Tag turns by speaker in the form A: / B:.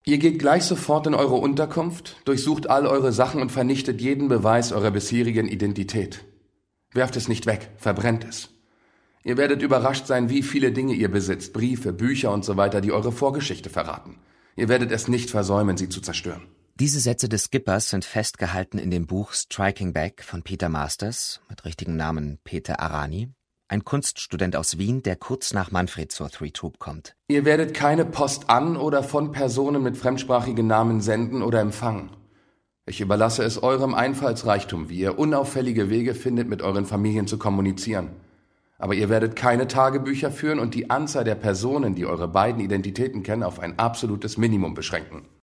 A: Ihr geht gleich sofort in eure Unterkunft, durchsucht all eure Sachen und vernichtet jeden Beweis eurer bisherigen Identität. Werft es nicht weg, verbrennt es. Ihr werdet überrascht sein, wie viele Dinge ihr besitzt, Briefe, Bücher und so weiter, die eure Vorgeschichte verraten. Ihr werdet es nicht versäumen, sie zu zerstören.
B: Diese Sätze des Skippers sind festgehalten in dem Buch Striking Back von Peter Masters, mit richtigem Namen Peter Arani, ein Kunststudent aus Wien, der kurz nach Manfred zur Three Troop kommt.
A: Ihr werdet keine Post an oder von Personen mit fremdsprachigen Namen senden oder empfangen. Ich überlasse es eurem Einfallsreichtum, wie ihr unauffällige Wege findet, mit euren Familien zu kommunizieren. Aber ihr werdet keine Tagebücher führen und die Anzahl der Personen, die eure beiden Identitäten kennen, auf ein absolutes Minimum beschränken.